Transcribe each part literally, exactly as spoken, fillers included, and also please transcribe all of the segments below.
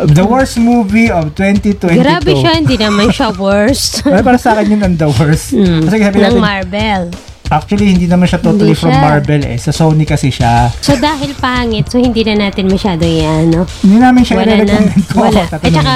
The worst movie of twenty twenty-two. Grabe siya, hindi naman siya worst. Ay, para sa akin yun ang the worst. Mm, kasi sabi ng natin, Marvel. Actually, hindi naman siya totally Hindi from siya. Marvel eh. Sa Sony kasi siya. So dahil pangit, so hindi na natin masyado yan, no? Hindi namin siya Wala na. i-recommend ko. Wala. At saka,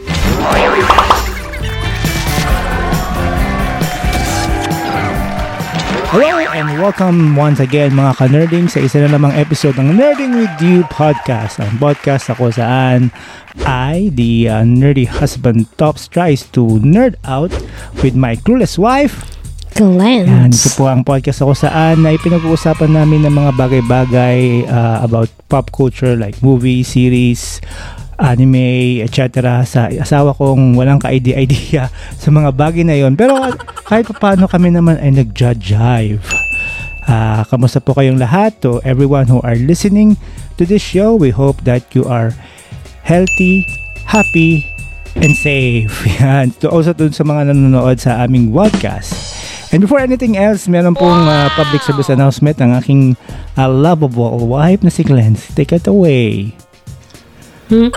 hello and welcome once again mga ka-nerding sa isa na namang episode ng Nerding With You podcast. Ang podcast ako saan I, the uh, nerdy husband Tops, tries to nerd out with my clueless wife. Yan, Glance. ito po ang podcast ako saan na ipinag-uusapan namin ng mga bagay-bagay uh, about pop culture like movie, series, anime, et cetera. Sa asawa kong walang ka-idea-idea sa mga bagay na yon. Pero kahit pa paano kami naman ay nag-jive. Uh, kamusta po kayong lahat? To everyone who are listening to this show, we hope that you are healthy, happy, and safe. Yan. To also dun sa mga nanonood sa aming podcast. And before anything else, meron pong uh, public service announcement ng aking uh, lovable wife na si Glance. Take it away. Hmm?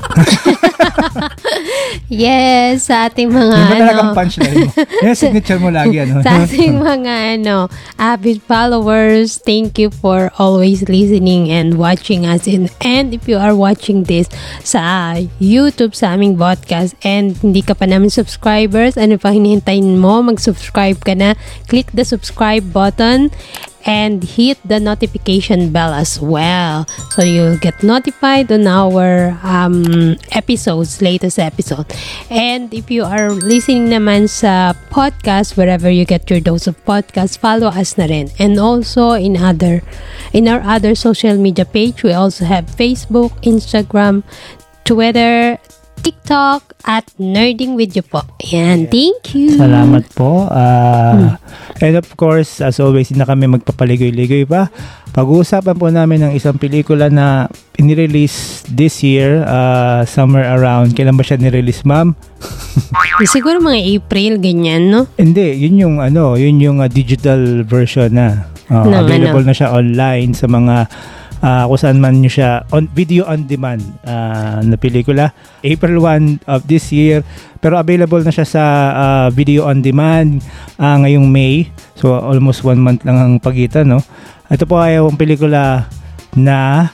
Yes, sa ating mga Yung ba ano, talagang punchline mo? Yung signature mo lagi, ano? sa ating mga ano, avid followers, thank you for always listening and watching us. In, and if you are watching this sa YouTube, sa aming podcast, and hindi ka pa namin subscribers, ano pa hinihintayin mo? Mag-subscribe ka na. Click the subscribe button and hit the notification bell as well, so you'll get notified on our um, episodes, latest episode. And if you are listening naman sa podcast, wherever you get your dose of podcast, follow us na rin. And also in other in our other social media page, we also have Facebook, Instagram, Twitter, TikTok at Nerding With You po. Ayan, thank you. Salamat po. Uh, hmm. And of course, as always, hindi na kami magpapaligoy-ligoy pa. Pag-uusapan po namin ng isang pelikula na inirelease this year, uh, somewhere around, kailan ba siya nirelease, ma'am? Siguro mga April, ganyan, no? Hindi, yun yung ano, yun yung uh, digital version na. Uh, No, available ano? na siya online sa mga uh, kung saan man nyo siya on video on demand uh, na pelikula. April first of this year, pero available na siya sa uh, video on demand uh, ngayong May. So almost one month lang ang pagitan, no? Ito po ay yung pelikula na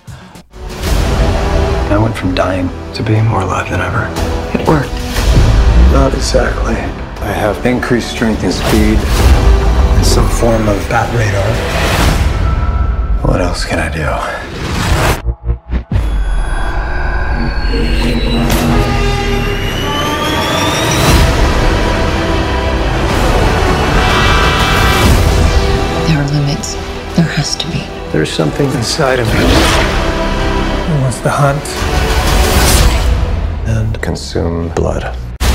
I went from dying to being more alive than ever. It worked. Not exactly. I have increased strength and speed and some form of bat radar. What else can I do? There are limits. There has to be. There's something inside of me that wants to hunt and consume blood.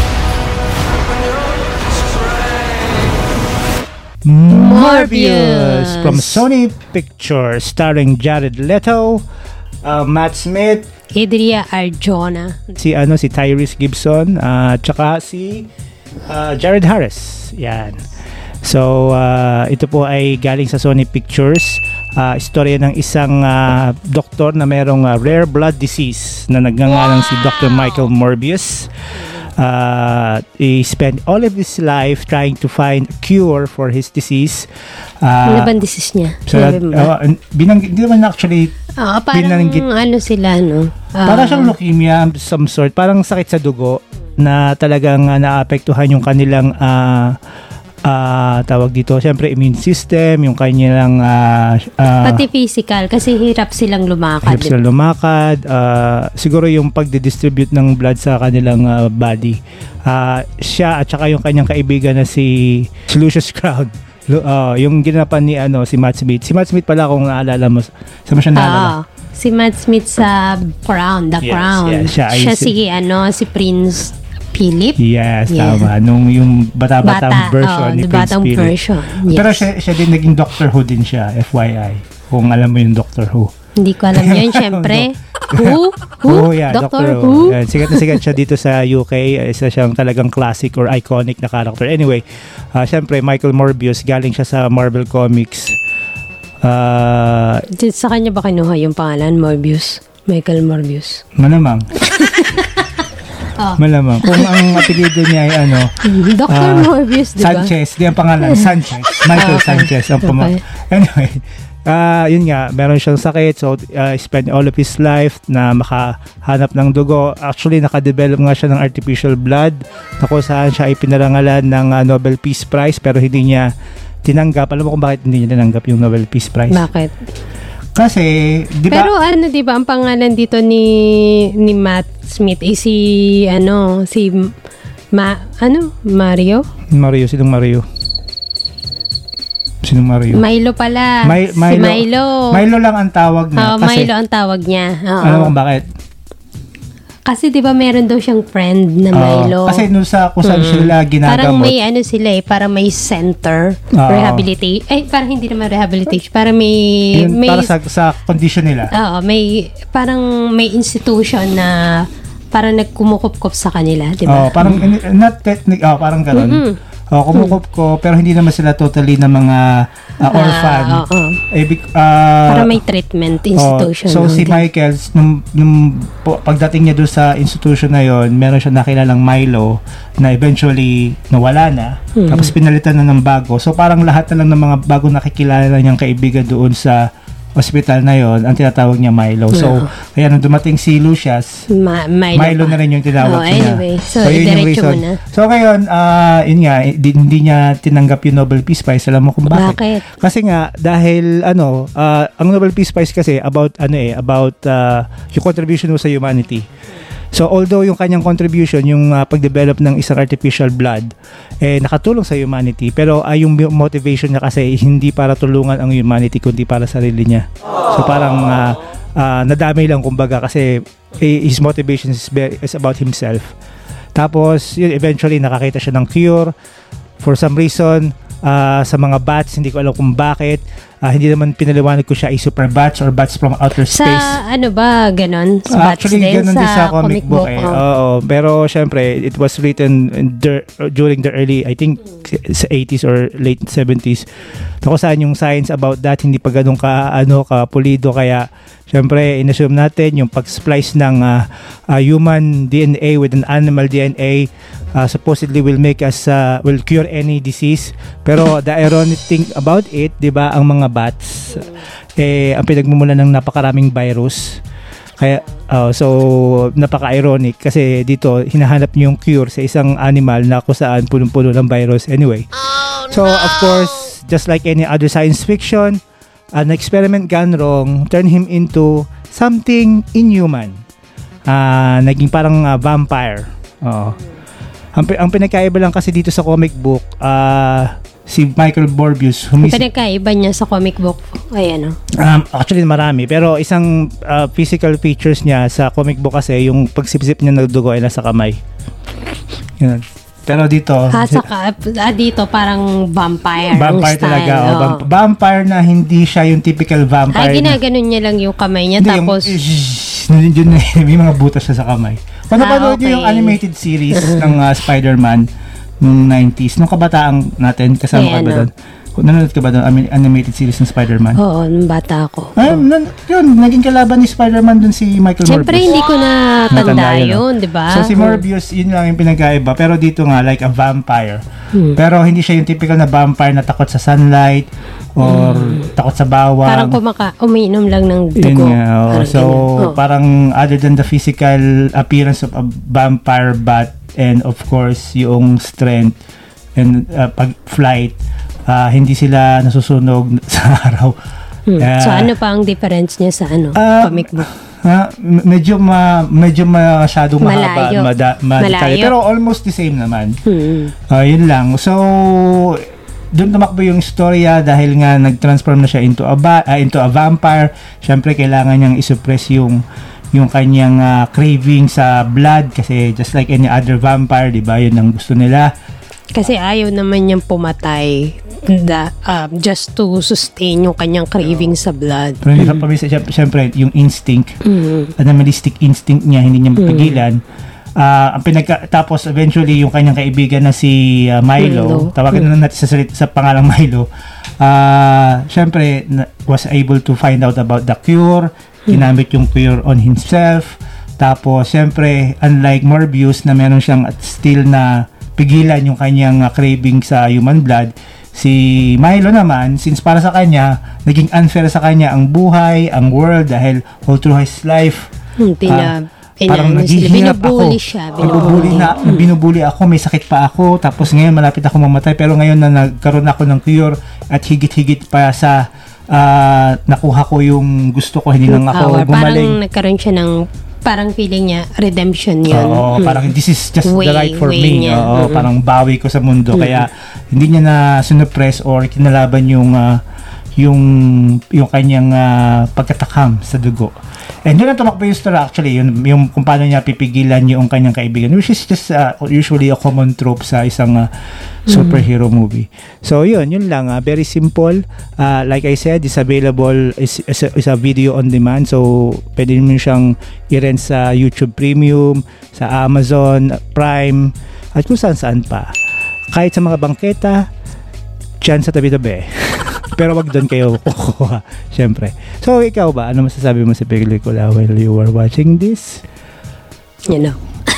Morbius from Sony Pictures, starring Jared Leto, uh, Matt Smith, Adria Arjona. si ano si Tyrese Gibson, at uh, tsaka si uh, Jared Harris. Yan. So uh, ito po ay galing sa Sony Pictures. Uh, istorya ng isang uh, doktor na mayroong uh, rare blood disease na nagngangalang wow. si Doctor Michael Morbius. Uh, he spent all of his life trying to find a cure for his disease. Uh, ano bang disease niya? So, uh, binang, hindi naman actually uh, parang binanggit, ano sila, no? Uh, parang siyang leukemia, some sort. Parang sakit sa dugo na talagang uh, naapektuhan yung kanilang uh, uh, tawag dito, siyempre immune system, yung kanilang uh, uh, pati physical, kasi hirap silang lumakad. Hirap silang lumakad. Uh, siguro yung pagdidistribute ng blood sa kanilang uh, body. Uh, siya at saka yung kanyang kaibigan na si Lucius Crown. Uh, yung ginapan ni ano si Matt Smith. Si Matt Smith pala kung naalala mo. Sa mo siya naalala? Uh, si Matt Smith sa Crown, The yes, Crown. Yeah, siya, siya si, si ano si Prince Philip. Yes, yeah. tama. Nung yung bata-batang Bata, version oh, ni Prince batang Philip. version. Yes. Pero siya, siya din naging Doctor Who din siya, F Y I. Kung alam mo yung Doctor Who. Hindi ko alam yun, syempre. Who? Who? Who? Yeah, Doctor, Doctor Who? Who. Yan, sikat na sikat siya dito sa U K. Isa siyang talagang classic or iconic na character. Anyway, uh, syempre, Michael Morbius, galing siya sa Marvel Comics. Uh, sa kanya ba kinuha yung pangalan, Morbius? Michael Morbius? Manamang. Oh. Malamang. Kung ang apelido niya ay ano, Doctor ah, Morbius, di ba? Sanchez, di ang pangalan, Sanchez. Michael Okay. Sanchez ang pama- Okay. Anyway, ah yun nga, meron siyang sakit, so uh, spend all of his life na makahanap ng dugo. Actually, nakadevelop nga siya ng artificial blood na kung saan siya ay pinarangalan ng uh, Nobel Peace Prize, pero hindi niya tinanggap. Alam mo kung bakit hindi niya tinanggap yung Nobel Peace Prize? Bakit? Kasi, di ba? Pero ano, di ba, ang pangalan dito ni ni Matt Smith ay si, ano, si, Ma, ano, Mario? Mario, sinong Mario? Sinong Mario? Milo pala. Mi- Si Milo. Milo. Milo lang ang tawag niya. Oo, kasi, Milo ang tawag niya. Oo. alam mo kung bakit? Kasi di ba meron daw siyang friend na Oo, Milo. kasi nung sa kung saan Mm. sila ginagamot. Parang may ano sila eh, parang may center, Oo. rehabilitate. Eh, parang hindi naman rehabilitation. Parang may, yun, may, para sa, sa condition nila. oo, may, parang may institution na parang nagkumukup-kup sa kanila, di ba? Oh, parang in- not technic, oh, parang gano'n. Mm-mm. Oh, kumukup ko pero hindi naman sila totally na mga uh, orphan. Ah, oo. Eh, bec- ah, Parang may treatment oh, institution. so no? si Michael nung, nung po- pagdating niya doon sa institution na yon, meron siya nakilalang Milo na eventually nawala na. Mhm. Tapos pinalitan na ng bago. So parang lahat na lang ng mga bago nakikilala niyang kaibigan doon sa hospital na yon ang tinatawag niya Milo. So kaya nung dumating si Lucius, Ma- Milo, Milo pa. na rin yung tinawag Oh, niya. anyway, so, yun yung diretso reason. mo na. So ngayon, ah yun nga, hindi, hindi niya tinanggap yung Nobel Peace Prize. Alam mo kung bakit? Bakit? Kasi nga, dahil ano, ah, ang Nobel Peace Prize kasi about, ano eh, about ah, yung contribution mo sa humanity. So although yung kanyang contribution, yung uh, pag-develop ng isang artificial blood, eh, nakatulong sa humanity, pero uh, yung motivation niya kasi hindi para tulungan ang humanity, kundi para sa sarili niya. So parang uh, uh, nadamay lang kumbaga kasi eh, his motivation is, be- is about himself. Tapos yun, eventually nakakita siya ng cure for some reason. Uh, sa mga bats, hindi ko alam kung bakit. Uh, hindi naman pinaliwanag ko siya ay super bats or bats from outer Sa space. ano ba, ganon? Sa Uh, bats actually, din? ganun din sa comic book. eh. oh. Oo. Pero, syempre, it was written in der- during the early, I think, sa eighties or late seventies. Kung saan yung science about that, hindi pa ganun ka, ano, ka pulido. Kaya, syempre, inassume natin yung pag-splice ng uh, uh, human D N A with an animal D N A uh, supposedly will make us, uh, will cure any disease. Pero, the ironic thing about it, di ba, ang mga bats, eh, ang pinagmumulan ng napakaraming virus. Kaya, oh, so, napaka-ironic kasi dito, hinahanap niyo yung cure sa isang animal na kung saan punong-puno ng virus anyway. So, of course, just like any other science fiction, an experiment gone wrong turned him into something inhuman. Uh, naging parang uh, vampire. Oo. Ang, pi- ang pinagkaiba lang kasi dito sa comic book, uh, si Michael Morbius, humis- Pinagkaiba niya sa comic book. Ay, ano? Um, actually marami, pero isang uh, physical features niya sa comic book kasi yung pagsipsip niya ng dugo ay nasa kamay. Yun. Pero dito, Ah, saka, ah, dito parang vampire. ang vampire style. talaga. Oh, Oo. vamp- vampire na hindi siya yung typical Ah, vampire. na, ginaganon niya lang yung kamay niya. hindi, Tapos, yung, yun, yun, may mga butas siya sa kamay. Kung Ah, napanood niyo okay. yung animated series ng uh, Spider-Man nung nineties, nung kabataan natin, kasama May ka ba ano? doon? Kung nanonood ka ba doon, ami- animated series ng Spider-Man? oo, nung bata ako. Ay, nan, yun, naging kalaban ni Spider-Man dun si Michael Siyempre, Morbius. hindi ko na tanda Natanda yun, yun, di ba? So si Morbius, yun lang yung pinagkaiba. Pero dito nga, like a vampire. Hmm. Pero hindi siya yung typical na vampire na takot sa sunlight or takot sa bawang. Parang kumaka, umiinom lang ng Yun dugo. nga, oh. Parang So, ganyan. Oo. parang other than the physical appearance of a vampire bat and of course, yung strength and uh, pag-flight, uh, hindi sila nasusunog sa araw. Hmm. Uh, So, ano pa ang difference niya sa ano, Ah, comic book? Ha, m- medyo ma medyo masyadong mahaba, Malayo. mada, madetalye. Malayo. Pero almost the same naman. Hmm. Ah, yun lang. So doon tumakbo yung istorya dahil nga nag-transform na siya into a ba- ah, into a vampire. Syempre kailangan niyang i-suppress yung yung kanyang ah, craving sa blood kasi just like any other vampire, 'di ba? Yun ang gusto nila. Kasi ayaw naman niyang pumatay da, um, just to sustain yung kanyang craving sa blood. Pero hindi ka pamisa, syempre, yung instinct, Mm. animalistic instinct niya, hindi niya mapigilan. Ah, ang pinagka, tapos eventually yung kanyang kaibigan na si ah, Milo, Milo. tawagan na natin sa, salit, sa pangalang Milo, ah syempre na- was able to find out about the cure, ginamit yung cure on himself, Tapos, syempre, unlike Morbius na meron siyang at still na pigilan yung kanyang uh, craving sa human blood, si Milo naman, since para sa kanya, naging unfair sa kanya ang buhay, ang world, dahil all through his life, Hmm, pina, uh, parang naghihirap ako. Siya, binubuli na, binubuli ako, may sakit pa ako, tapos ngayon malapit ako mamatay, pero ngayon na nagkaroon ako ng cure at higit-higit pa sa uh, nakuha ko yung gusto ko, hindi lang ako gumaling. Parang nagkaroon siya ng parang feeling niya, redemption yun. Oo, hmm. parang this is just way, the right for me. Niya. Oo, mm-hmm. parang bawi ko sa mundo. Mm-hmm. Kaya hindi niya na sinuppress or kinalaban yung uh, yung yung kanyang uh, pagkatakam sa dugo. And doon ang tumakbo yung story actually, yun, yung kung paano niya pipigilan yung kanyang kaibigan, which is just uh, usually a common trope sa isang uh, superhero mm-hmm. movie. So yun, yun lang. Uh, very simple. Uh, like I said, it's available, is, is, a, is a video on demand. So pwede mo siyang i-rent sa YouTube Premium, sa Amazon Prime, at kung saan-saan pa. Kahit sa mga bangketa, dyan sa tabi-tabi. Pero wag doon kayo kukuha, syempre. So, ikaw ba? Ano masasabi mo sa pelikula while you were watching this? You know.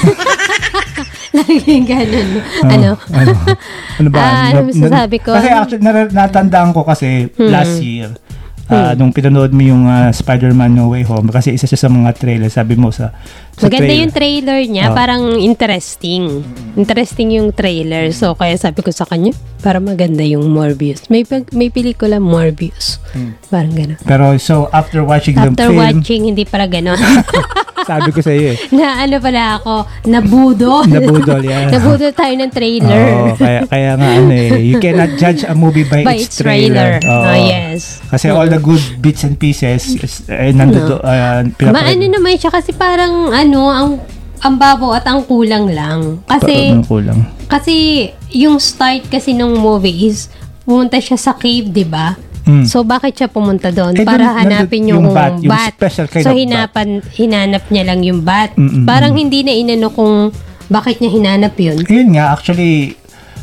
Laging ganun. Uh, ano? ano? Ano ba? Ah, ano masasabi ko? Kasi actually, natandaan ko kasi hmm. last year, Uh, hmm. nung pinanood mo yung uh, Spider-Man No Way Home, kasi isa siya sa mga trailer, sabi mo sa, sa maganda trailer. yung trailer niya, oh. parang interesting. Interesting yung trailer. So, kaya sabi ko sa kanya, para maganda yung Morbius. May may pelikula Morbius. Hmm. Parang gano'n. Pero, so, after watching the film... After watching, hindi para gano'n. Sabi ko sa iyo eh. Na ano pala ako, nabudol. Nabudol, yan. Nabudol tayo ng trailer. Oo, kaya, kaya nga ano eh, you cannot judge a movie by, by its, its trailer. trailer. Oh, yes. Kasi all the good bits and pieces, is, eh, nandito, no. uh, maano naman siya, kasi parang, ano, ang ang babaw at ang kulang lang. Kasi, ang kulang. Kasi, yung start kasi ng movie is, pumunta siya sa cave, di ba? Mm. So, bakit siya pumunta doon? Eh, para dun, hanapin yung, yung bat. Yung special kind so, of hinapan, bat. hinanap niya lang yung bat. Mm-mm. Parang hindi na inano kung bakit niya hinanap yun. Yun nga, actually,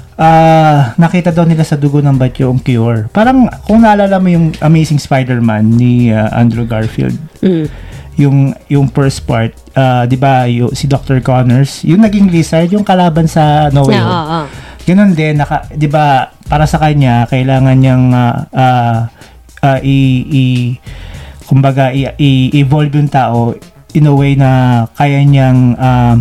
uh, nakita daw nila sa dugo ng bat yung cure. Parang, kung naalala mo yung Amazing Spider-Man ni uh, Andrew Garfield, mm. yung yung first part, uh, di ba, yung, si Doctor Connors, yung naging lizard, yung kalaban sa No Way Home. Oo, oo. Ganun din, naka, di ba, para sa kanya, kailangan niyang uh, uh, uh, i, i, kumbaga, i, i, evolve yung tao in a way na kaya niyang uh,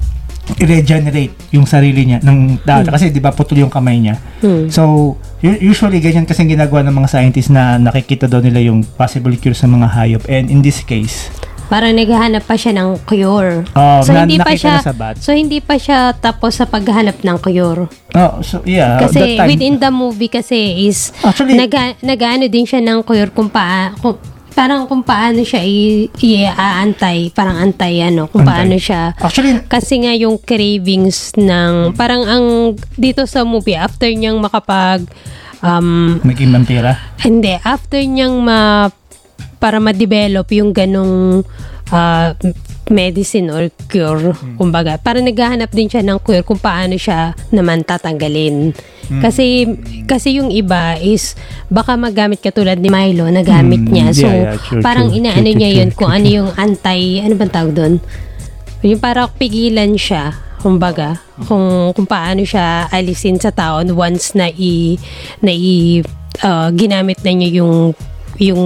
i-regenerate yung sarili niya ng tao. Hmm. Kasi di ba, putol yung kamay niya. Hmm. So, usually, ganyan kasi ginagawa ng mga scientists na nakikita daw nila yung possible cure sa mga hayop. And in this case, parang naghahanap pa siya ng cure. Oh, so na, hindi pa siya sa bat. So hindi pa siya tapos sa paghahanap ng cure. Oh, so yeah. Kasi within the movie kasi is actually, nag nag-ano din siya ng cure kung pa kung, parang kung paano siya i-aantay, parang antay ano, kung antay. Paano siya. Actually, kasi nga yung cravings ng parang ang dito sa movie after niyang makapag um maging vampira. Hindi, after niyang ma para ma-develop yung ganong uh, medicine or cure, hmm. kumbaga. Para naghahanap din siya ng cure kung paano siya naman tatanggalin. Hmm. Kasi kasi yung iba is baka magamit katulad ni Milo, nagamit hmm. niya. So, yeah, yeah, true, parang true, inaano true, niya true, yun true, kung true, ano yung anti, ano bang tawag doon? Yung parang pigilan siya, kumbaga, kung, kung paano siya alisin sa tao once na i, na i, uh, ginamit na niya yung yung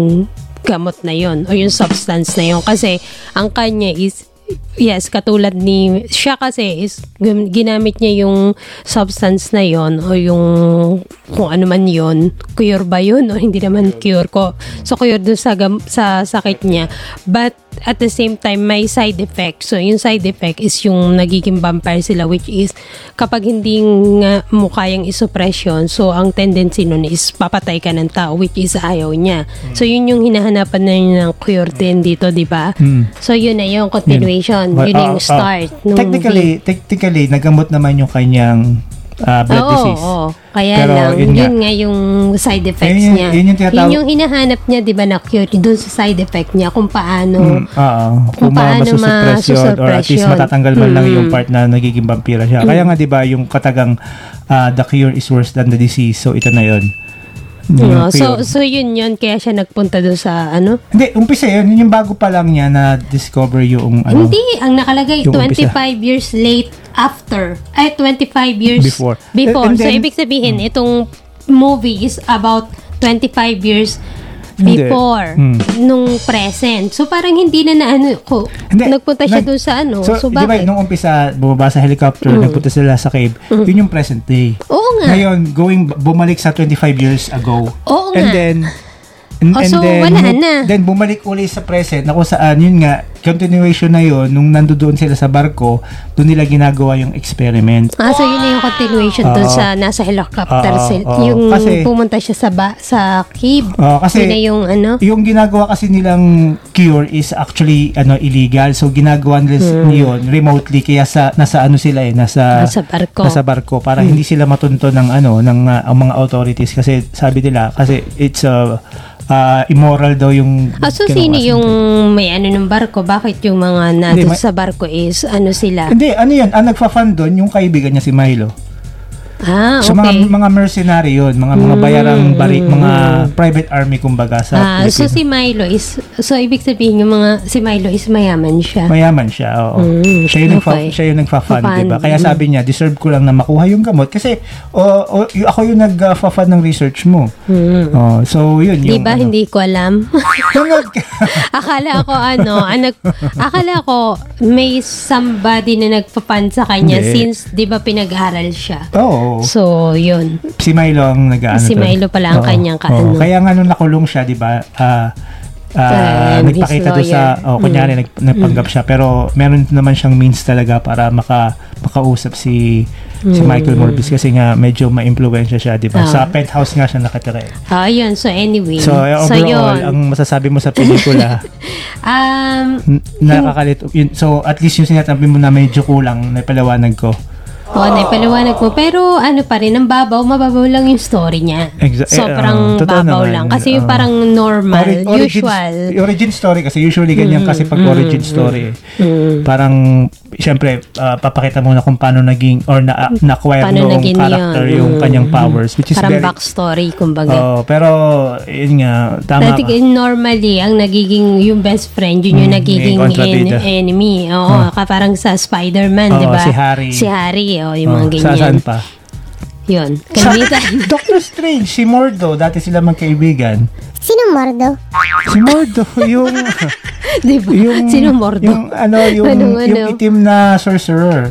gamot na yon o yung substance na yon, kasi ang kanya is yes, katulad ni siya kasi is ginamit niya yung substance na yon o yung kung ano man yon, cure ba yun o hindi naman cure ko, so cure dun sa, sa sakit niya, but at the same time may side effect. So yung side effect is yung nagiging vampire sila, which is kapag hindi nga mo kayang isuppression, so ang tendency nun is papatay ka ng tao, which is ayaw niya. So yun yung hinahanapan na yun ng cure din dito, di ba? Mm. So yun na yung continuation. Well, yun uh, yung start. Uh, technically, technically, nagamot naman yung kanyang uh, blood oo, disease. Oo, kaya pero lang, yun, yun nga yung side effects yun, niya. Yun yung, tinatawag, yun yung hinahanap niya, di ba, na cure doon sa side effect niya, kung paano, mm, uh, kung, kung paano masusupression, or at least matatanggal man mm. lang yung part na nagiging vampira siya. Mm. Kaya nga, di ba, yung katagang uh, the cure is worse than the disease. So, ito na yun. No, Yung so cure. so yun yun kaya siya nagpunta doon sa ano? Hindi, umpisa yun. Yun yung bago pa lang niya na discover yung ano. Hindi, ang nakalagay Yung twenty-five years late after. Ay twenty-five years Before. Before. And So then- ibig sabihin itong movie is about twenty-five years Hindi. before Hmm. nung present. So parang hindi na na ano ko. Hindi. Nagpunta siya Nag- doon sa ano. So, So, di ba, bakit? nung umpisa, bumaba sa helicopter, nagpunta sila sa cave, yun yung present day. Oo nga. Ngayon, going, bumalik sa twenty-five years ago. Oo And nga. then, and, Oh, and so then, wala mu- na. then bumalik uli sa present na kung saan, yun nga, continuation na yun, nung nandoon sila sa barko, doon nila ginagawa yung experiment. Ah, so yun na yung continuation doon Oo. sa nasa helicopter. Oo, sil- oo. yung Kasi- pumunta siya sa ba, sa cave. Oo, kasi- yun na yung ano. Yung ginagawa kasi nilang cure is actually ano illegal. So ginagawa nila Hmm. yun remotely kaya sa nasa ano sila eh nasa Nasa barko. nasa barko para Hmm. hindi sila matunto ng ano ng uh, ang mga authorities kasi sabi nila kasi it's a uh, immoral daw yung Ah, so ginawa sino sa- yung may ano ng barko? Bakit yung mga Hindi, nandun may- sa barko is ano sila? Hindi, ano yan, ang nagfa-fund doon yung kaibigan niya si Milo. Ah, So okay. mga mga mercenary yun, mga mga bayarang bari, mga private army kumbaga sa Ah, so Pilipino. si Milo is, so ibig sabihin yung mga, si Milo is mayaman siya. Mayaman siya, oo. Mm, siya yung nagfa- okay. siya yung nagfa-fund, Fund. 'di ba? Kaya sabi niya, deserve ko lang na makuha yung gamot kasi o o- y- ako yung nag-fund ng research mo. Mm. Oh, so yun Di yung ba, ano. hindi ko alam. Tunod ka. akala ko ano, ang nag, akala ko may somebody na nagpa-fund sa kanya Hindi. since, di ba, pinag-aral siya. Oo. So, yun. Si Milo ang nag-aano. Si to. Milo pala ang Oo. kanyang Oo. kaano. Kaya nga nung nakulong siya, 'di ba? Ah ah, Um, nagpakita his doon sa lawyer. oh, kunyari nag, nagpanggap siya pero meron naman siyang means talaga para maka makausap si si Michael Morbius kasi nga medyo ma-impluwensya siya, 'di ba? Ah. Sa penthouse nga siya nakatira. eh. Ah, yun. So, anyway. So, eh, overall, yun. ang masasabi mo sa pelikula, Um, n- nakakalito. Yun, so, at least yung sinasabi mo na medyo kulang, naipaliwanag ko. Oo, naipaliwanag mo. Pero ano pa rin, ang babaw, mababaw lang yung story niya. Exa- eh, Sobrang ah, totoo babaw naman. lang. Kasi yung Ah. parang normal, Ori- origin, usual. origin story kasi usually ganyan kasi pag origin story eh. Mm. Parang syempre ah, papakita mo na kung paano naging or na na-acquire Paano noong naging character yun. yung Mm. kanyang powers which is Parang very backstory, kumbaga. oh, pero yun nga tama Dati ka. normally, ang nagiging yung best friend, yun yung Mm, nagiging yung kontrabida. en- enemy. Oo, ka parang sa Spider-Man, Oo, di ba? si Harry. Si Harry, oh, yung Oh, mga ganyan. sa saan pa? Yun. Sa Kalimitan. Doctor Strange, si Mordo, dati sila magkaibigan. Sino Mordo? Si Mordo, yung di ba? yung Sino Mordo? Yung ano, yung Anong ano? yung itim na sorcerer.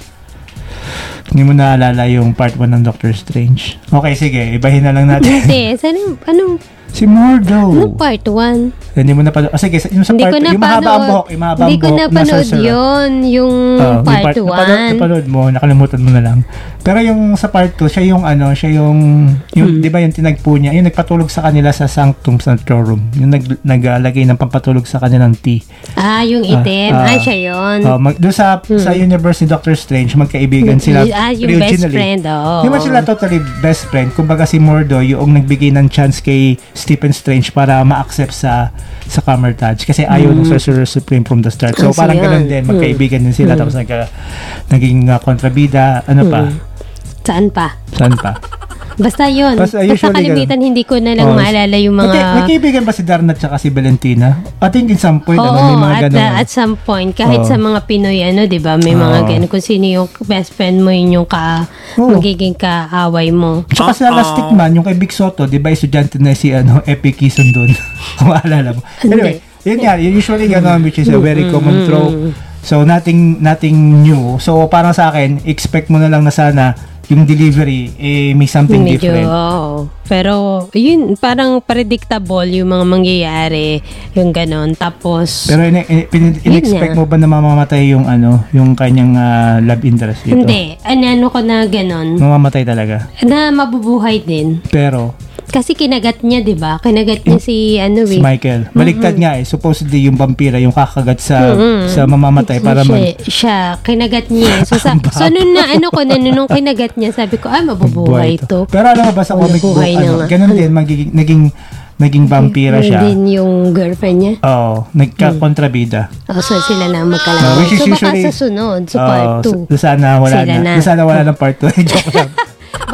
Hindi mo naalala yung part one ng Doctor Strange. Okay, sige, ibahin na lang natin. Hindi. Saan yung, anong, Si Mordo. anong part one? Hindi mo na pa. Oh, sige, yung sa Hindi part, ko yung mahaba ang napanood. buhok, yung mahaba ang Hindi ko buhok na napanood sorcerer. yun. Yung Oh, yung part napanood, one. napanood mo, nakalimutan mo na lang. Pero yung sa part two, siya yung ano, siya yung, yung Hmm. di ba yung tinagpo niya, yung nagpatulog sa kanila sa sanctum sanctorum. Yung nag, naglagay ng pampatulog sa kanilang tea. Ah, yung itim. Ah, ah. ah, siya yun. Oh, mag, doon sa, sa universe ni Doctor Strange, magkaibigan sila. Ah, yung best originally. friend. Oo. Hindi man sila totally best friend. Kumbaga si Mordo, yung nagbigay ng chance kay Stephen Strange para ma-accept sa sa Camertage. Kasi ayaw ng Sorcerer Supreme from the start. So Kasi parang yan. ganun din. Magkaibigan din sila. Tapos nagka, naging uh, kontrabida. Ano pa? Saan pa? Saan pa? Basta yun. Basta Basta, usually kalimitan, hindi ko na lang Oh, maalala yung mga... Magka- magkaibigan ba si Darna at saka si Valentina? I think in some point, Oo, ano, may mga at, ganun. the- at some point, kahit Oo. sa mga Pinoy, ano, di ba, may mga Oo. ganun. Kung sino yung best friend mo, yun yung ka, Oo. magiging kaaway mo. Tsaka sa Last Stickman, yung kay Big Soto, di ba, estudyante na si ano, Epic Kison doon. Kung maalala mo. Anyway, yun nga, yun usually gano'n, which is a very common trope. So, nothing, nothing new. So, parang sa akin, expect mo na lang na sana yung delivery, eh, may something Medyo, different. oo. Pero, yun, parang predictable yung mga mangyayari, yung ganon. Tapos, Pero in, in, in, in-expect nga. mo ba na mamamatay yung ano, yung kanyang ah, love interest dito? hindi. Ano ko na ganon, Mamamatay talaga. na mabubuhay din. Pero, Kasi kinagat niya, di ba? Kinagat niya si, ano si eh. Michael, baliktad nga eh. Supposedly, yung vampira, yung kakagat sa Mm-mm. sa mamamatay para siya, mag... siya, kinagat niya. So, sa, so nung na, ano ko, na, nung kinagat niya, sabi ko, ay, mabubuhay Buhay to. Pero alam mo ba sa Oh, comic book, nabuhay na ano, nga. ganun din, magiging, naging, naging vampira Yun siya. din yung girlfriend niya. Oo, nagka-kontrabida. Oh, so sila lang Uh, magkalaman. which is so, baka usually- sa sunod, sa Oo, part two. sa- sana wala Sila na. na. Sa Sana wala ng part two. Joke lang. Baka naman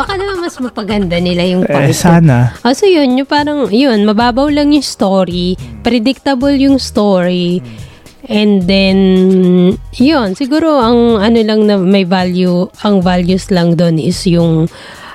mas mapaganda nila yung Eh, part. sana. Ah, so yun, yung parang, yun, mababaw lang yung story, predictable yung story, and then, yun, siguro ang ano lang na may value, ang values lang doon is yung,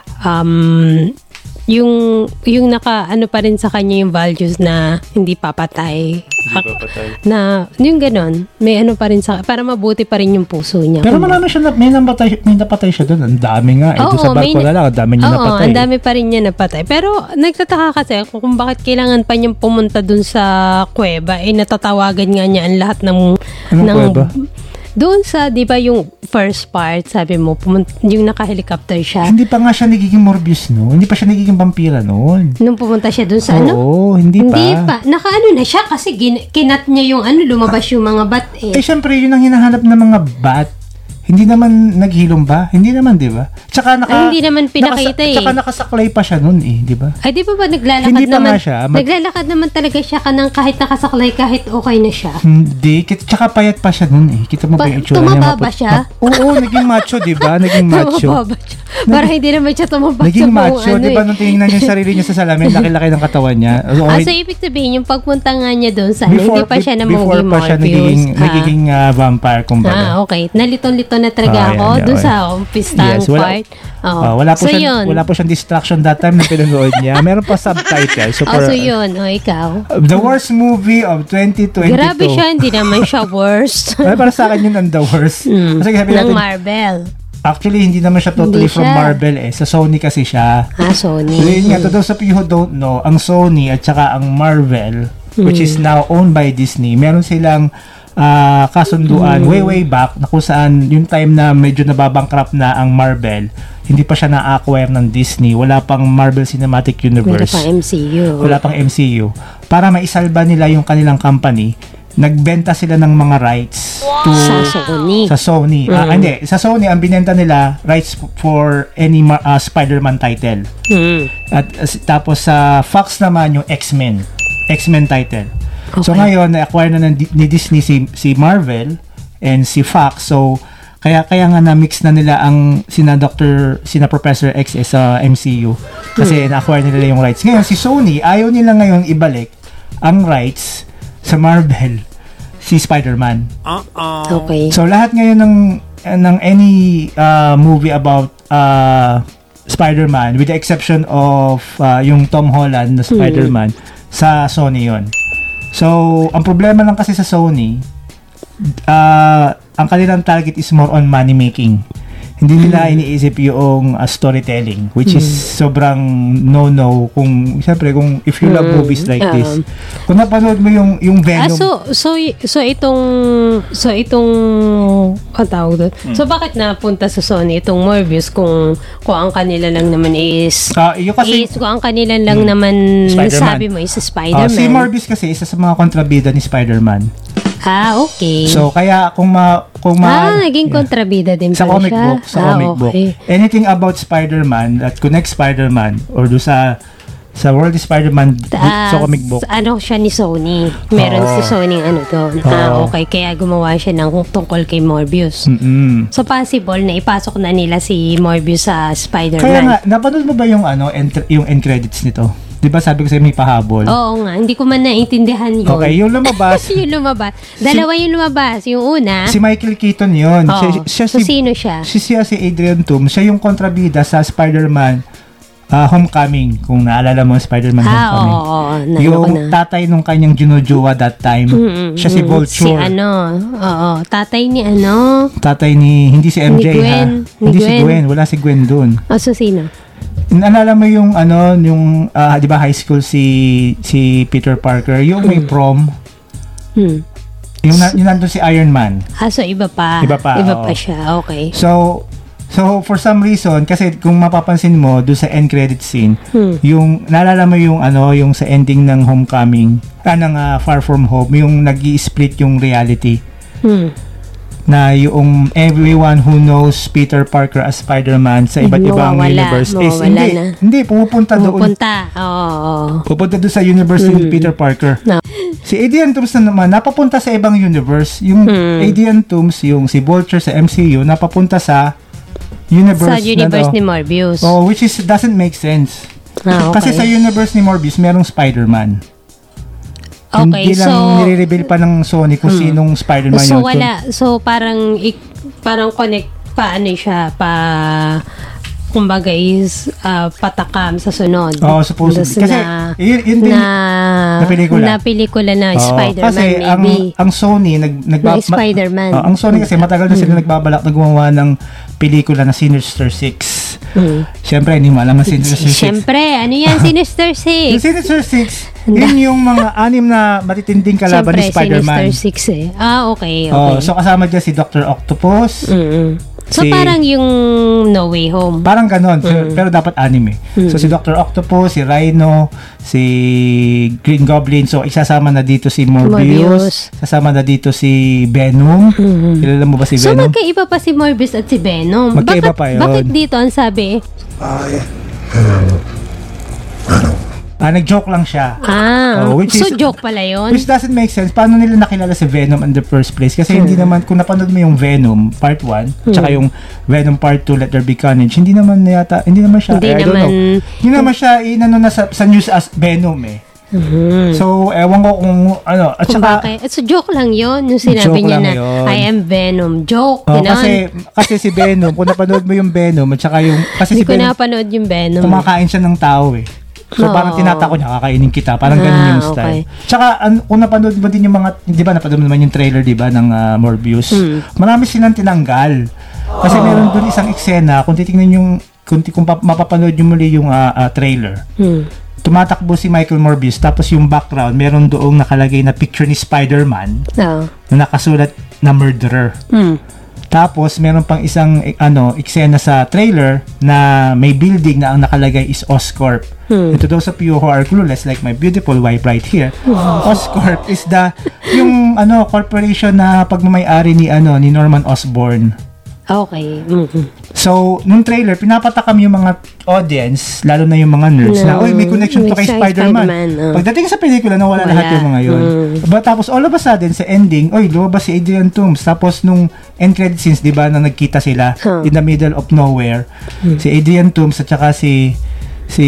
um, yung, yung naka, ano pa rin sa kanya yung values na hindi papatay. Hindi papatay. Na, yung ganon, may ano pa rin sa, para mabuti pa rin yung puso niya. Pero marami siya, na, may, napatay, may napatay siya doon. Ang dami nga. Eh, doon sa barko na lang, ang dami niya oo, napatay. ang dami pa rin niya napatay. Pero, nagtataka kasi ako kung bakit kailangan pa niyang pumunta doon sa kuweba. Eh, natatawagan nga niya ang lahat ng... Anong ng kuweba? Doon sa, di ba yung first part, sabi mo, pumunta, yung naka-helicopter siya. Hindi pa nga siya nagiging Morbius noon. Hindi pa siya nagiging vampira noon. Nung pumunta siya doon sa Oo, ano? hindi pa. Hindi pa. Naka-ano na siya kasi gin- kinat niya yung ano, lumabas yung mga bat eh. Eh, syempre, yun ang hinahanap ng mga bat. Hindi naman naghilom ba? Hindi naman, di ba? Tsaka naka... Ay, hindi naman pinakita nakasa- eh. Tsaka nakasaklay pa siya noon eh, di ba? Ay, di ba ba naglalakad Hindi pa naman? nga siya. Mag- naglalakad naman talaga siya kanang kahit nakasaklay, kahit okay na siya. Hindi. Kit- Tsaka payat pa siya noon eh. Kita mo ba Pa- yung itsura niya? tumaba maput- ba siya? Ma- Oo, naging macho, di ba? Naging macho. Tumaba ba siya? Para hindi naman siya tumaba Naging sa buong macho, ano di ba? eh. Nung tinignan niya yung sarili niya sa salamin, laki-laki ng katawan niya. So, Ah, okay, so ibig sabihin, yung pagpunta nga niya doon sa ano, hindi pa siya na before movie pa siya nagiging, Morbius. nagiging uh, vampire, kumbaga. Ah, okay. Nalito-lito na talaga Ah, ako yan, doon okay. sa umpistang Yes, wala- part. Oh. Ah, wala po so, siyang, yun. wala po siyang distraction that time na pinanood niya. Meron pa subtitle. So, Oh, for, so yun. O, ikaw. uh, the worst movie of twenty twenty-two. Grabe siya, hindi naman siya worst. Ay, para sa akin yun ang the worst. Mm, Kasi sabi ng natin, Marvel. actually, hindi naman siya totally Hindi from siya. Marvel eh. Sa Sony kasi siya. Ah, Sony. So, yun nga, to those of you who don't know, ang Sony at saka ang Marvel, which is now owned by Disney, meron silang ah, kasunduan way way back na kung saan yung time na medyo nababankrupt na ang Marvel, hindi pa siya na-acquire ng Disney, wala pang Marvel Cinematic Wala Universe, pa M C U. wala pang M C U. Para maisalba nila yung kanilang company, nagbenta sila ng mga rights to Sa Sony. sa Sony. Ah, hindi, sa Sony ang binenta nila rights f- for any ma- ah, Spider-Man title. Hmm. At uh, s- tapos sa Fox naman yung X-Men. X-Men title. So Okay. ngayon na-acquire na ng, Di- ni Disney si si Marvel and si Fox. So kaya kaya nga na-mix na nila ang sina Doctor sina Professor X eh, sa M C U kasi na-acquire nila yung rights. Ngayon si Sony ayaw nila ngayon ibalik ang rights sa Marvel si Spider-Man. Okay. So lahat ngayon ng ng any uh, movie about uh, Spider-Man with the exception of uh, yung Tom Holland na Spider-Man sa Sony yon. So ang problema lang kasi sa Sony, uh, ang kanilang target is more on money making. Hindi nila iniisip yung uh, storytelling, which is sobrang no-no kung siyempre kung if you love movies like Um, this. Kung napanood mo yung yung Ah, Venom, so, so, y- so itong, so itong, ang tawag doon? Hmm. So, bakit napunta sa Sony itong Morbius kung, kung ang kanila lang naman is, ah, yung kasi is, kung ang kanila lang Hmm. naman, Spider-Man. sabi mo, is Ah, Spider-Man. si Morbius kasi isa sa mga kontrabida ni Spider-Man. Ah, okay. So kaya kung ma kung ma ah, naging kontrabida din sa pala comic siya. book, sa ah, comic book. okay. Anything about Spider-Man that connects Spider-Man or do sa sa world of Spider-Man Ah, sa comic book. sa- ano siya ni Sony. Meron Oo. si Sony ano doon. Oo. Ah, okay. Kaya gumawa siya ng tungkol kay Morbius. Mm-mm. So, possible na ipasok na nila si Morbius sa Spider-Man. Kaya nga napanood mo ba yung ano ent- yung end credits nito? 'Di ba sabi ko sa'yo may pahabol? Oo nga, hindi ko man naintindihan yun. Okay, yung lumabas yung lumabas. Dalawa yung lumabas. Yung una, si Michael Keaton 'yon. oo. Siya, siya so, si sino siya? si siya si Adrian Toomes, siya yung kontrabida sa Spider-Man ah, Homecoming, kung naalala mo Spider-Man Ah, oo, Homecoming. oo, oo. Nalo Yung ko na. tatay nung kanyang ginujowa that time, Mm-mm, siya si mm, Vulture. Si ano, oo, tatay ni ano. Tatay ni, hindi si M J Ni Gwen. ha? Ni Hindi si Gwen. Gwen, wala si Gwen dun. Oh, so sino? Naalala mo yung ano, yung, ah, di ba high school si si Peter Parker, yung may prom, Hmm. yung, na, yung nandun si Iron Man. Ah, so iba pa. Iba pa, Iba oo. pa siya, okay. So, so for some reason, kasi kung mapapansin mo, doon sa end credit scene, Hmm. yung, naalala mo yung ano, yung sa ending ng Homecoming, ah, ng ah, Far From Home, yung nag-i-split yung reality. Hmm. Na yung everyone who knows Peter Parker as Spider-Man sa iba't ibang Mawawala, universe is mawawala hindi, na. hindi pupunta doon. Pupunta. Oo, oo. Pupunta doon sa universe ni Peter Parker. No. Si Adrian Toomes na naman napapunta sa ibang universe. Yung Hmm. Adrian Toomes, yung si Vulture sa M C U, napapunta sa universe. Sa universe na, ni Morbius. Oh, which is doesn't make sense. Ah, okay. Kasi sa universe ni Morbius, merong Spider-Man. Okay, Hindi lang so nire-reveal pa ng Sony kung hmm. sinong Spider-Man so yun. wala, so parang ik, parang connect pa ano siya pa kumbaga is uh, patakam sa sunod. Oh, supposedly. Kasi na, yun, yun din, na, na pelikula. Na pelikula na oh, Spider-Man kasi maybe. Ang, ang Sony, nag, nagba, na Spider-Man. Ma, oh, ang Sony kasi matagal na sila hmm. nagbabalak na gumawa ng pelikula na Sinister Six. Hmm. Siyempre, hindi mo alam ang Sinister Six. Siyempre, ano yan? Sinister Six. Yung Sinister Six, yun yung mga anim na matitinding kalaban Siyempre, ni Spider-Man. Sinister Six eh. Ah, okay, okay. Oh, so kasama dyan si Doctor Octopus. Mm-hmm. So, si, parang yung No Way Home. Parang ganon. Mm. Pero dapat anime. Mm. So, si Doctor Octopus, si Rhino, si Green Goblin. So, isasama na dito si Morbius. Morbius. Sasama na dito si Venom. Mm-hmm. Kilala mo ba si So, Venom? magkaiba pa si Morbius at si Venom. Magkaiba bakit, pa yun. Bakit dito ang sabi? I am Venom. Ah, nag-joke lang siya. Ah, Oh, which so is- joke pala yun? Which doesn't make sense. Paano nila nakilala si Venom in the first place? Kasi hindi naman, kung napanood mo yung Venom Part one, Hmm. tsaka yung Venom Part two, Let There Be Carnage, hindi naman yata, hindi naman siya, Hindi I don't naman- know. Hindi naman siya, inano na sa, sa news as Venom eh. Mhm. So, ewan ko kung ano, at Kung saka, bakit? So, joke lang yun. Yung sinabi Joke niya lang na, yun. I am Venom. Joke. oh, Ganon. kasi, kasi si Venom, kung napanood mo yung Venom, at saka yung, kasi si Hindi ko Venom, napanood yung Venom. kumakain siya ng tao eh. So, Oo. parang tinatako niya, kakainin kita. Parang ganun Ah, yung style. okay. Tsaka, an, kung napanood mo din yung mga, di ba, napanood mo naman yung trailer, di ba, ng uh, Morbius. Hmm. Marami silang tinanggal. Kasi meron doon isang eksena, kung titingnan yung, kung, kung pa, mapapanood nyo muli yung uh, uh, trailer, Hmm. tumatakbo si Michael Morbius, tapos yung background, meron doong nakalagay na picture ni Spider-Man Oh. na nakasulat na murderer. Hmm. Tapos, meron pang isang eh, ano, eksena sa trailer na may building na ang nakalagay is Oscorp. Hmm. And to those of you who are clueless, like my beautiful wife right here, Oscorp is the yung ano corporation na pagmamay-ari ni ano ni Norman Osborn. Okay. Mm-hmm. So, nung trailer, pinapatakam yung mga audience, lalo na yung mga nerds, na, No. oy, may connection to kay May Spider-Man. Spider-Man, oh. Pagdating sa pelikula, nawala Wala. lahat yung mga yun. Mm. But tapos, all of a sudden, sa ending, oy, lumabas si Adrian Toomes. Tapos, nung end credit scenes, di ba, na nagkita sila Huh. in the middle of nowhere, si Adrian Toomes at saka si si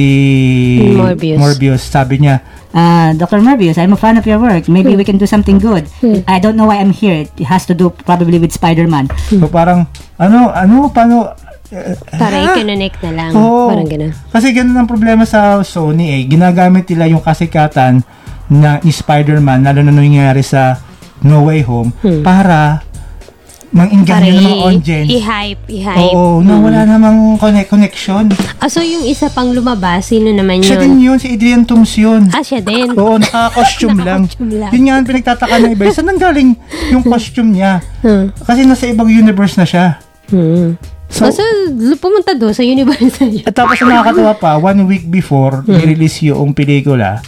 Morbius. Morbius, sabi niya, Uh, Doctor Morbius, I'm a fan of your work. Maybe we can do something good. I don't know why I'm here. It has to do probably with Spider-Man. so parang, ano, ano, paano, eh, Para ah, i-connect na lang. Oo. Parang gano'n. Kasi ganun ang problema sa Sony eh. Ginagamit nila yung kasikatan na ni Spider-Man, lalo na nangyayari sa No Way Home, Hmm. para Para mang-inganyo ng mga i- audience. i-hype, i-hype. Oo, na wala namang connect connection. Ah, so yung isa pang lumabas, sino naman Siya din yun? yun, si Adrian Toomes yun. Ah, siya din. Oo, naka-costume lang. Naka-costume lang. Yun nga ang pinagtataka ng iba. Saan nanggaling yung costume niya? Hmm. Kasi nasa ibang universe na siya. Hmm. So, So, so pumunta doon sa universe na yun. at tapos ang nakakatawa pa, one week before i-release yung pelikula,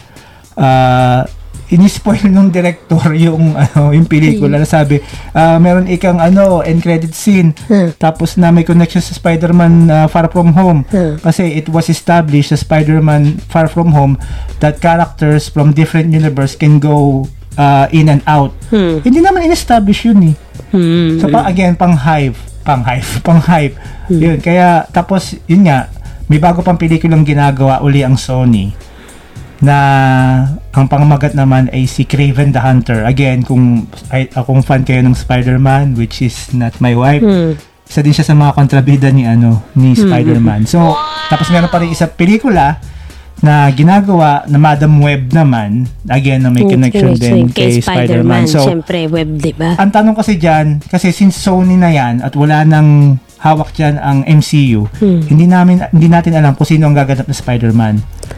ah, inispoil nung director yung ano yung pelikula na sabi, ah, meron ikang ano end credit scene, Hmm. tapos na may connection sa Spider-Man ah, Far From Home, Hmm. kasi it was established sa Spider-Man Far From Home that characters from different universe can go ah, in and out. Hmm. Hindi naman in-establish yun eh. Hmm. So pa, again, pang hype, pang hype, pang hype. Yun, kaya tapos yun nga, may bago pang pelikulang ginagawa uli ang Sony na ang pangmagat naman ay si Kraven the Hunter. Again, kung ay, kung fan kayo ng Spider-Man, which is not my wife, Hmm. isa din siya sa mga kontrabida ni ano ni Spider-Man. So, tapos meron pa rin isa pelikula na ginagawa na Madam Web naman, again na may connection din kay, Spider-Man. So, Siyempre, web, di ba? ang tanong kasi dyan, kasi since Sony na yan at wala nang hawak dyan ang M C U, Hmm. hindi namin hindi natin alam kung sino ang gaganap na Spider-Man.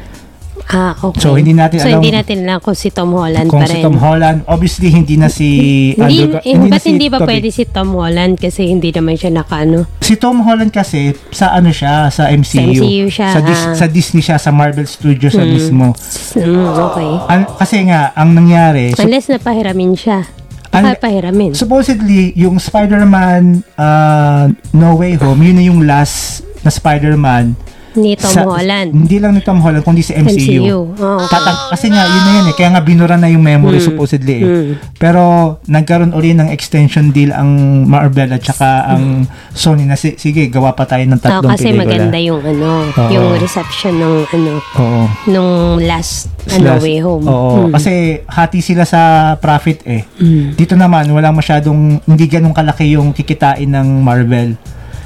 Ah, okay. So, hindi natin so, alam hindi natin alam kung si Tom Holland Kung pa si rin. Tom Holland, obviously hindi na si Hindi, Andrew Gar- eh, na ba't si hindi ba Tobey. pwede si Tom Holland kasi hindi naman siya nakaano? Si Tom Holland kasi sa ano siya, sa M C U. Sa M C U siya, Sa, Dis- ah. sa Disney siya, sa Marvel Studios sa mismo. Mm, okay. An- kasi nga ang nangyari, so, Unless napahiramin siya. An- Napahiramin. supposedly yung Spider-Man uh, No Way Home, yun na yung last na Spider-Man Ni Tom sa- Holland. Hindi lang ni Tom Holland, kundi si M C U. M C U. Oh, okay. Tatang- kasi nga, yun na yun eh. Kaya nga binura na yung memory Mm. supposedly eh. Mm. Pero nagkaroon uli ng extension deal ang Marvel at saka ang Sony na si- sige, gawa pa tayo ng Oh, tatlong kasi pelikula. maganda yung ano, Oo. yung reception ng ano, Oo. nung last ano, Slash- Way Home. Oo. Mm. Kasi hati sila sa profit eh. Mm. Dito naman, walang masyadong, hindi ganun kalaki yung kikitain ng Marvel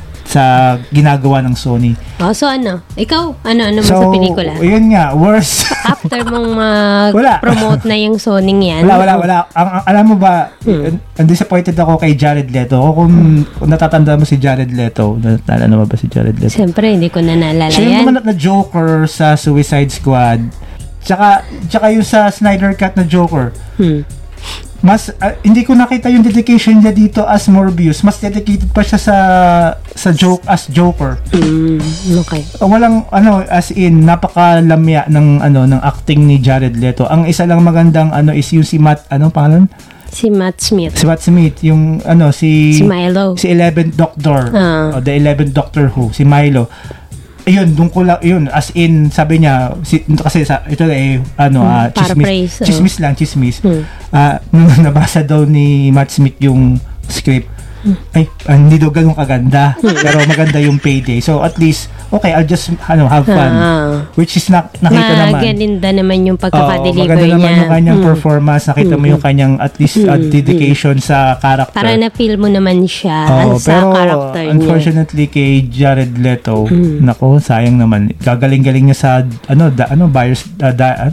sa ginagawa ng Sony. Oh, so ano? Ikaw, ano ano mo sa pelikula? yun nga, worse. After mong Wala. mag-promote na yung Sony yan. Wala, wala, wala. Ang, ang- alam mo ba, Hmm. ang disappointed ako kay Jared Leto. Ako kung, kung natatanda mo si Jared Leto, nalala mo ba si Jared Leto? Siyempre, hindi ko na naalala Siya yung yan. gumanap na Joker sa Suicide Squad. Tsaka, tsaka yung sa Snyder Cut na Joker. Hmm. Mas, ah, hindi ko nakita yung dedication niya dito as Morbius. Mas dedicated pa siya sa sa joke as Joker. Mm, okay. Walang ano as in napakalamya ng ano ng acting ni Jared Leto. Ang isa lang magandang ano is yung si Matt ano pangalan? Si Matt Smith. Si Matt Smith, yung ano si Si Milo. si eleventh Doctor. Ah. O, the eleventh Doctor Who, si Milo. Ayun, doon ko lang, yun, as in, sabi niya, si, kasi sa, ito eh, ano, Hmm, ah, paraphrase, chismis, oh. chismis lang, chismis. Hmm. Ah, nung nabasa daw ni Matt Smith yung script, ay, ah, hindi daw ganun kaganda, Hmm. pero maganda yung payday. So, at least, okay, I'll just, ano, have fun. Ah. Which is, na, nakita naman. Magalinda naman yung Oo, pagkakadeliver maganda niya. naman yung kanyang Mm. performance. Nakita mo yung kanyang, at least, uh, dedication sa character. Para na-feel mo naman siya Oo, sa pero character niya. unfortunately kay Jared Leto, Mm. nako, sayang naman. Gagaling-galing niya sa ano, da, ano, Buyers uh, da, ano?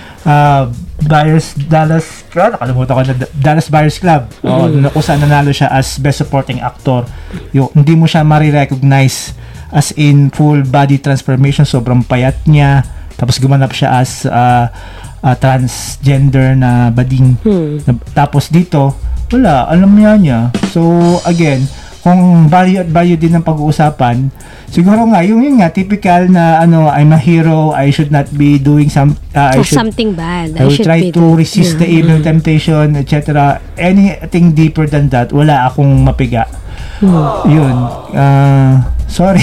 Uh, Buyers Dallas, ah, nakalimutan ko na Da- Dallas Buyers Club. Oh, Mm. na kung saan nanalo siya as best supporting actor. Yung hindi mo siya ma-recognize as in full body transformation, sobrang payat niya. Tapos gumanap siya as uh, uh, transgender na bading. Hmm. Na- Tapos dito, wala, alam niya niya. So, again, kung value at value din ng pag-uusapan, siguro nga, yung yun nga, typical na, ano, I'm a hero, I should not be doing some, uh, I Or should, something bad. I will should try be to doing- resist the Yeah. evil temptation, et cetera. Anything deeper than that, wala akong mapiga. Yun. Uh, sorry.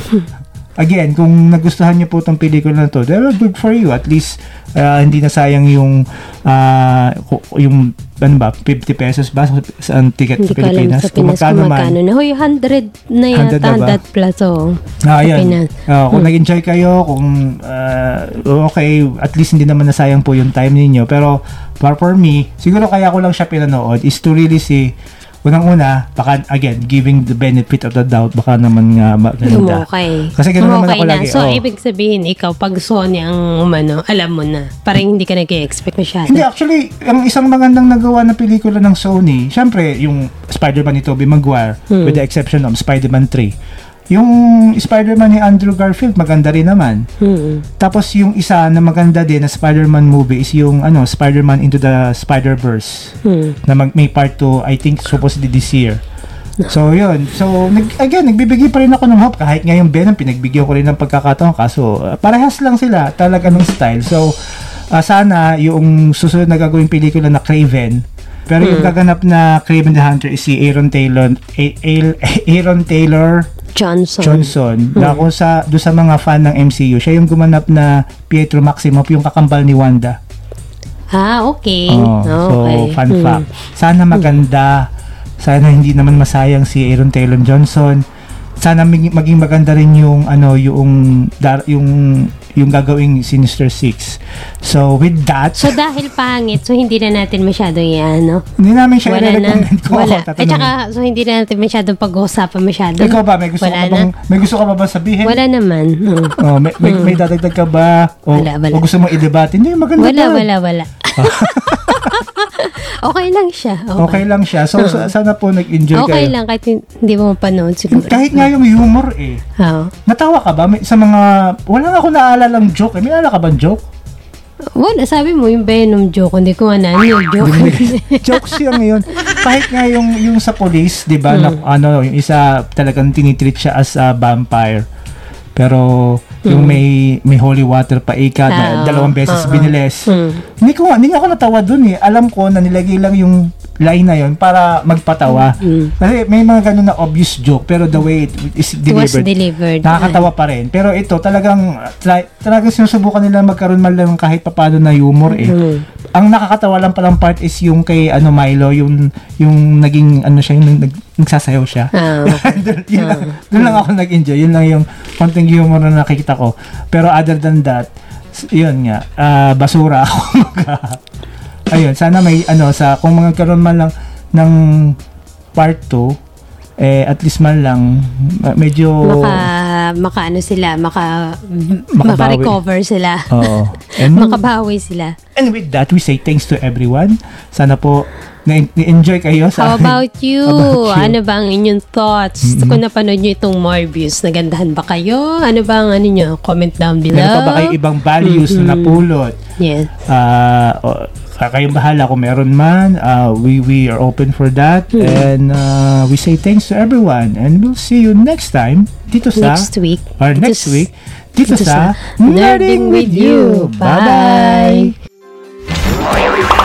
Again, kung nagustuhan niyo po itong pelikula na to, well, good for you. At least, uh, hindi na sayang yung, uh, ku- yung, ano ba, fifty pesos ba sa, sa ang ticket Hindi sa ko alam Pilipinas? sa Pinas kung magkano na. Hoy, one hundred na one hundred yata, na ba? one hundred plus, oh. Ah, sa yan. Pinas. Ah, kung Hmm. nag-enjoy kayo, kung uh, okay, at least hindi naman nasayang po yung time ninyo. Pero, for, for me, siguro kaya ko lang siya pinanood is to really see, unang-una, baka, again, giving the benefit of the doubt, baka naman nga maganda. Okay. Kasi ganun naman Okay ako na. lagi. So, oh. ibig sabihin, ikaw, pag Sony ang umano, alam mo na. Parang hindi ka nag-expect masyado. Hindi, actually, ang isang magandang nagawa na pelikula ng Sony, syempre, yung Spider-Man ni Tobey Maguire, Hmm. with the exception of Spider-Man three. Yung Spider-Man ni Andrew Garfield, maganda rin naman. Hmm. Tapos yung isa na maganda din na Spider-Man movie is yung ano, Spider-Man Into the Spider-Verse. Hmm. Na mag, may part two, I think supposedly this year. So yun. So nag, again, nagbibigay pa rin ako ng hope kahit nga yung Venom pinagbigyan ko rin ng pagkakataon kaso uh, parehas lang sila talaga ng style. So uh, sana yung susunod na gagawing pelikula na Kraven, pero yung Hmm. gaganap na Kraven the Hunter is si Aaron Taylor A- A- Aaron Taylor Johnson. Johnson, na kung sa do sa mga fan ng M C U, siya yung gumanap na Pietro Maximoff, yung kakambal ni Wanda. Ah, okay. Oh, so okay. fun Hmm. fact. Sana maganda. Sana hindi naman masayang si Aaron Taylor Johnson. Sana maging, maging maganda rin yung ano yung dar, yung yung gagawing Sinister Six. So with that, So, dahil pangit, so hindi na natin masyado yan, no? hindi namin siya Wala na. i-recommend ko. Wala. Ako, At saka, so hindi na natin masyadong pag-uusapan masyado. ikaw ba may gusto Wala ka bang may gusto ka ba ba sabihin? Wala naman. Hmm. Oh, may, may, may dadagdag ka ba? O, Wala, wala. o gusto mo i-debate? Hindi, maganda Wala, ba? wala, wala. Okay lang siya. Okay Okay, lang siya. So, sa- sana po nag-enjoy okay kayo. lang kahit hindi mo mapanood siguro. Kahit nga yung humor eh. Oo. Natawa ka ba? May, sa mga, wala nga ako naalalang joke eh. May naalala ka bang joke? Wala, sabi mo yung Venom joke, hindi ko ano yung joke. Jokes yung yun. Kahit nga yung, yung sa police, di ba, na, ano, yung isa talagang tinitreat siya as a vampire. Pero, yung may may holy water pa ika na Ah, dalawang beses oo. biniles. Hmm. Hindi ko nga, hindi nga ako natawa dun eh. Alam ko na nilagay lang yung line na yon para magpatawa. Mm. Kasi may mga ganun na obvious joke pero the way it is It was delivered, delivered. nakakatawa pa rin. Pero ito talagang try, talagang sinusubukan nila magkaroon man lang kahit papaano na humor eh. Mm. Ang nakakatawa lang palang part is yung kay ano Milo, yung yung naging ano siya, yung nag, nagsasayaw siya. Ah, okay. doon, yun lang, doon lang ako nag-enjoy. Yun lang yung konting humor na nakikita ko. Pero other than that, yun nga, ah, basura ako. Ayun, sana may ano sa kung magkaroon man lang ng part two, eh at least man lang uh, medyo maka maka ano sila, maka Makabawi. maka-recover sila. Oo. And Makabawi sila. And with that, we say thanks to everyone. Sana po na- na-enjoy kayo sa How about you? About you? Ano ba ang inyong thoughts? Mm-hmm. Kung napanood nyo itong Morbius, nagandahan ba kayo? Ano ba ang ano nyo? Comment down below. Meron pa ba kayo ibang values Mm-hmm. na napulot? Yes. Ah, uh, kayong bahala kung meron man. Uh, we we are open for that. Hmm. And uh, we say thanks to everyone. And we'll see you next time dito sa Next week. or Dito next s- week dito, dito sa sa Nerding with You. Bye bye.